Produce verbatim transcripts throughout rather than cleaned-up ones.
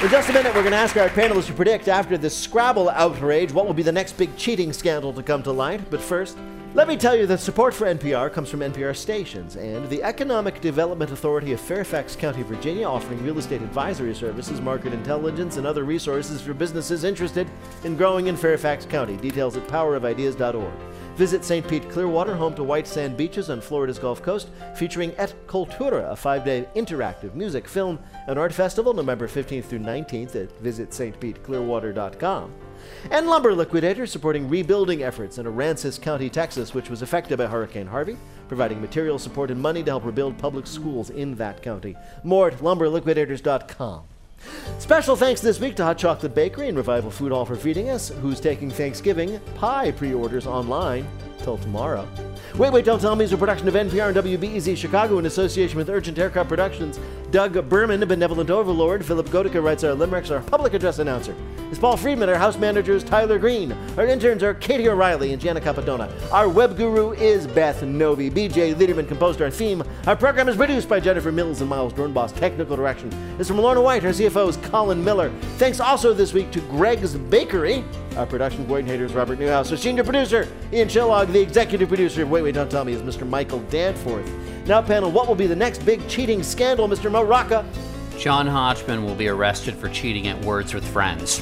In just a minute, we're going to ask our panelists to predict, after the Scrabble outrage, what will be the next big cheating scandal to come to light. But first, let me tell you that support for N P R comes from N P R stations and the Economic Development Authority of Fairfax County, Virginia, offering real estate advisory services, market intelligence, and other resources for businesses interested in growing in Fairfax County. Details at power of ideas dot org. Visit Saint Pete Clearwater, home to white sand beaches on Florida's Gulf Coast, featuring Et Cultura, a five-day interactive music, film, and art festival, November fifteenth through nineteenth at visit s t pete clearwater dot com. And Lumber Liquidators, supporting rebuilding efforts in Aransas County, Texas, which was affected by Hurricane Harvey, providing material support and money to help rebuild public schools in that county. More at lumber liquidators dot com. Special thanks this week to Hot Chocolate Bakery and Revival Food Hall for feeding us, who's taking Thanksgiving pie pre-orders online till tomorrow. Wait, Wait, Don't Tell Me is a production of N P R and W B E Z Chicago in association with Urgent Aircraft Productions. Doug Berman, a benevolent overlord. Philip Gotica writes our limericks. Our public address announcer is Paul Friedman. Our house manager is Tyler Green. Our interns are Katie O'Reilly and Gianna Capadona. Our web guru is Beth Novi. B J Liederman composed our theme. Our program is produced by Jennifer Mills and Miles Dornbos. Technical direction is from Lorna White. Our C F O is Colin Miller. Thanks also this week to Greg's Bakery. Our production coordinator is Robert Newhouse. Our senior producer, Ian Chillog. The executive producer of Wait, Wait, Don't Tell Me is Mister Michael Danforth. Now, panel, what will be the next big cheating scandal, Mister Mo Rocca? John Hodgman will be arrested for cheating at Words with Friends.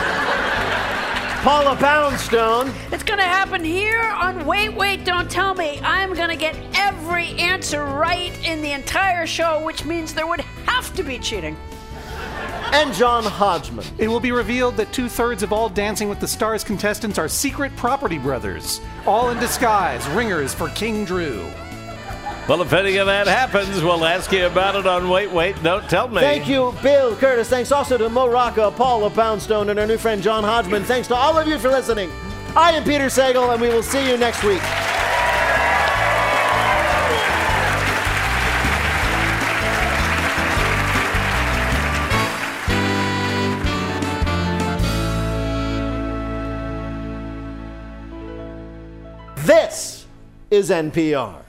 Paula Poundstone. It's going to happen here on Wait, Wait, Don't Tell Me. I'm going to get every answer right in the entire show, which means there would have to be cheating. And John Hodgman. It will be revealed that two-thirds of all Dancing with the Stars contestants are secret property brothers, all in disguise, ringers for King Drew. Well, if any of that happens, we'll ask you about it on Wait, Wait, Don't Tell Me. Thank you, Bill Curtis. Thanks also to Mo Rocca, Paula Poundstone, and our new friend John Hodgman. Thanks to all of you for listening. I am Peter Sagal, and we will see you next week. This is N P R.